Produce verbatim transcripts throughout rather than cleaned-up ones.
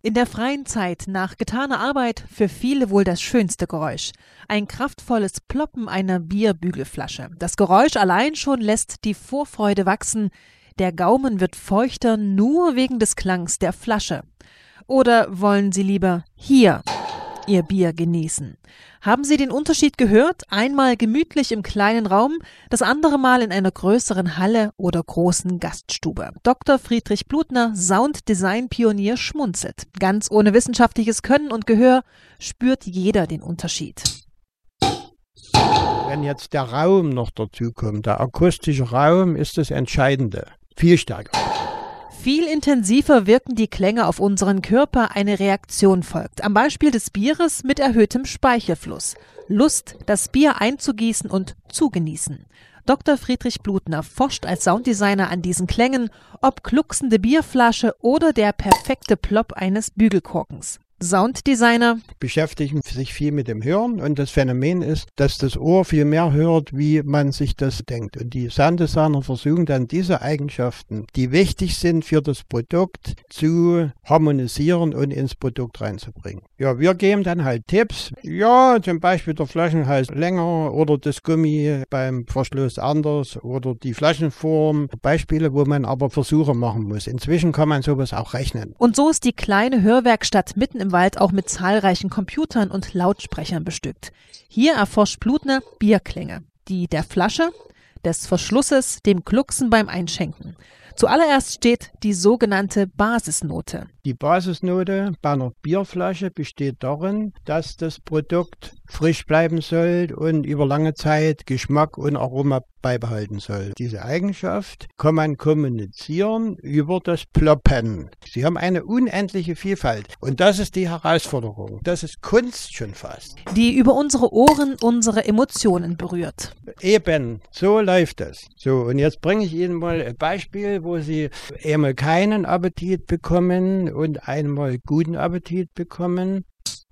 In der freien Zeit nach getaner Arbeit für viele wohl das schönste Geräusch. Ein kraftvolles Ploppen einer Bierbügelflasche. Das Geräusch allein schon lässt die Vorfreude wachsen. Der Gaumen wird feuchter nur wegen des Klangs der Flasche. Oder wollen Sie lieber hier Ihr Bier genießen? Haben Sie den Unterschied gehört? Einmal gemütlich im kleinen Raum, das andere Mal in einer größeren Halle oder großen Gaststube. Doktor Friedrich Blutner, Sounddesign-Pionier, schmunzelt. Ganz ohne wissenschaftliches Können und Gehör spürt jeder den Unterschied. Wenn jetzt der Raum noch dazu kommt, der akustische Raum ist das Entscheidende. Viel stärker. Viel intensiver wirken die Klänge auf unseren Körper, eine Reaktion folgt. Am Beispiel des Bieres mit erhöhtem Speichelfluss. Lust, das Bier einzugießen und zu genießen. Doktor Friedrich Blutner forscht als Sounddesigner an diesen Klängen, ob glucksende Bierflasche oder der perfekte Plopp eines Bügelkorkens. Sounddesigner beschäftigen sich viel mit dem Hören und das Phänomen ist, dass das Ohr viel mehr hört, wie man sich das denkt. Und die Sounddesigner versuchen dann diese Eigenschaften, die wichtig sind für das Produkt, zu harmonisieren und ins Produkt reinzubringen. Ja, wir geben dann halt Tipps. Ja, zum Beispiel der Flaschenhals länger oder das Gummi beim Verschluss anders oder die Flaschenform. Beispiele, wo man aber Versuche machen muss. Inzwischen kann man sowas auch rechnen. Und so ist die kleine Hörwerkstatt mitten im Wald auch mit zahlreichen Computern und Lautsprechern bestückt. Hier erforscht Blutner Bierklänge, die der Flasche, des Verschlusses, dem Glucksen beim Einschenken. Zuallererst steht die sogenannte Basisnote. Die Basisnote bei einer Bierflasche besteht darin, dass das Produkt frisch bleiben soll und über lange Zeit Geschmack und Aroma beibehalten soll. Diese Eigenschaft kann man kommunizieren über das Ploppen. Sie haben eine unendliche Vielfalt und das ist die Herausforderung. Das ist Kunst schon fast. Die über unsere Ohren unsere Emotionen berührt. Eben, so läuft das. So, und jetzt bringe ich Ihnen mal ein Beispiel, wo Sie einmal keinen Appetit bekommen und einmal guten Appetit bekommen.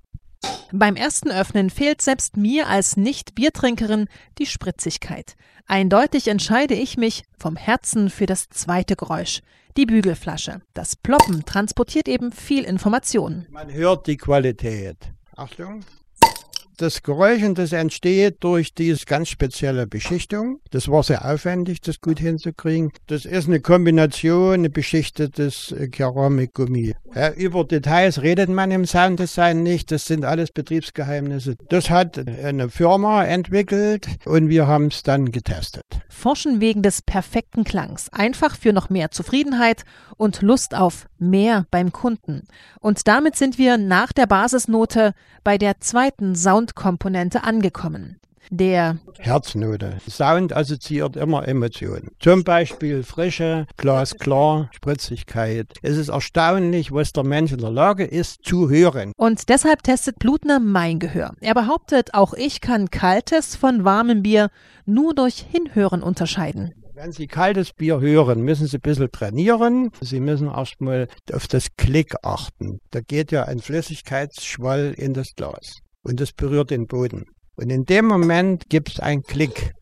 Beim ersten Öffnen fehlt selbst mir als Nicht-Biertrinkerin die Spritzigkeit. Eindeutig entscheide ich mich vom Herzen für das zweite Geräusch, die Bügelflasche. Das Ploppen transportiert eben viel Information. Man hört die Qualität. Achtung. Das Geräusch, das entsteht durch diese ganz spezielle Beschichtung. Das war sehr aufwendig, das gut hinzukriegen. Das ist eine Kombination, eine beschichtetes Keramikgummi. Ja, über Details redet man im Sounddesign nicht, das sind alles Betriebsgeheimnisse. Das hat eine Firma entwickelt und wir haben es dann getestet. Forschen wegen des perfekten Klangs, einfach für noch mehr Zufriedenheit und Lust auf mehr beim Kunden. Und damit sind wir nach der Basisnote bei der zweiten Soundkomponente angekommen. Der Herznote. Sound assoziiert immer Emotionen. Zum Beispiel Frische, glasklar, Spritzigkeit. Es ist erstaunlich, was der Mensch in der Lage ist, zu hören. Und deshalb testet Blutner mein Gehör. Er behauptet, auch ich kann kaltes von warmem Bier nur durch Hinhören unterscheiden. Wenn Sie kaltes Bier hören, müssen Sie ein bisschen trainieren. Sie müssen erstmal auf das Klick achten. Da geht ja ein Flüssigkeitsschwall in das Glas und das berührt den Boden. Und in dem Moment gibt es einen Klick.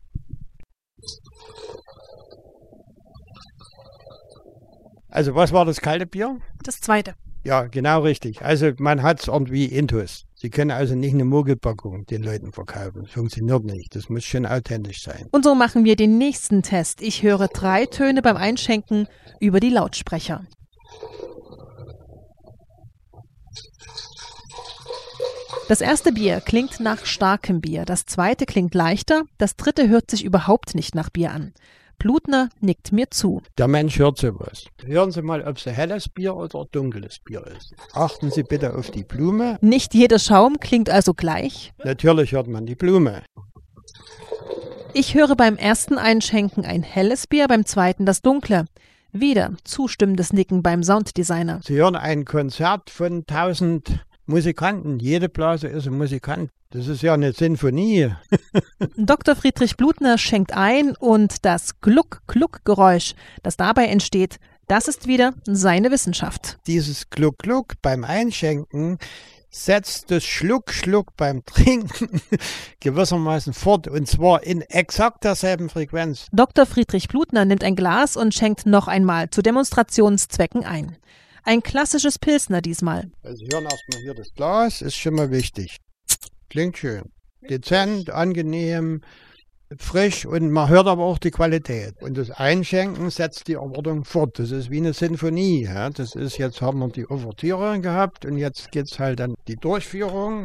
Also was war das kalte Bier? Das zweite. Ja, genau richtig. Also man hat es irgendwie intus. Sie können also nicht eine Mogelpackung den Leuten verkaufen. Das funktioniert nicht. Das muss schon authentisch sein. Und so machen wir den nächsten Test. Ich höre drei Töne beim Einschenken über die Lautsprecher. Das erste Bier klingt nach starkem Bier, das zweite klingt leichter, das dritte hört sich überhaupt nicht nach Bier an. Blutner nickt mir zu. Der Mensch hört sowas. Hören Sie mal, ob es ein helles Bier oder ein dunkles Bier ist. Achten Sie bitte auf die Blume. Nicht jeder Schaum klingt also gleich. Natürlich hört man die Blume. Ich höre beim ersten Einschenken ein helles Bier, beim zweiten das dunkle. Wieder zustimmendes Nicken beim Sounddesigner. Sie hören ein Konzert von tausend Musikanten. Jede Blase ist ein Musikant. Das ist ja eine Sinfonie. Doktor Friedrich Blutner schenkt ein und das Gluck-Gluck-Geräusch, das dabei entsteht, das ist wieder seine Wissenschaft. Dieses Gluck-Gluck beim Einschenken setzt das Schluck-Schluck beim Trinken gewissermaßen fort und zwar in exakt derselben Frequenz. Doktor Friedrich Blutner nimmt ein Glas und schenkt noch einmal zu Demonstrationszwecken ein. Ein klassisches Pilsner diesmal. Also hören erstmal hier das Glas, ist schon mal wichtig. Klingt schön. Dezent, angenehm, frisch und man hört aber auch die Qualität. Und das Einschenken setzt die Erwartung fort. Das ist wie eine Sinfonie. Ja? Das ist, jetzt haben wir die Ouvertüre gehabt und jetzt geht es halt dann die Durchführung.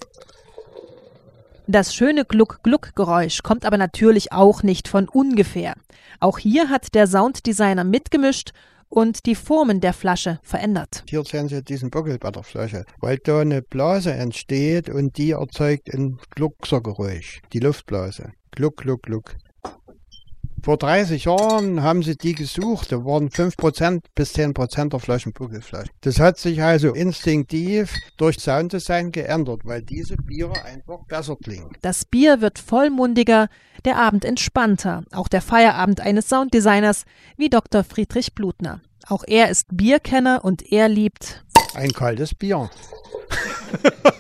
Das schöne Gluck-Gluck-Geräusch kommt aber natürlich auch nicht von ungefähr. Auch hier hat der Sounddesigner mitgemischt und die Formen der Flasche verändert. Hier sehen Sie diesen Buckel bei der Flasche, weil da eine Blase entsteht und die erzeugt ein Glucksergeräusch, die Luftblase. Gluck, Gluck, Gluck. Vor dreißig Jahren haben sie die gesucht, da waren fünf Prozent bis zehn Prozent der Flaschen Buckelflaschen. Das hat sich also instinktiv durch Sounddesign geändert, weil diese Biere einfach besser klingen. Das Bier wird vollmundiger, der Abend entspannter, auch der Feierabend eines Sounddesigners wie Doktor Friedrich Blutner. Auch er ist Bierkenner und er liebt ein kaltes Bier.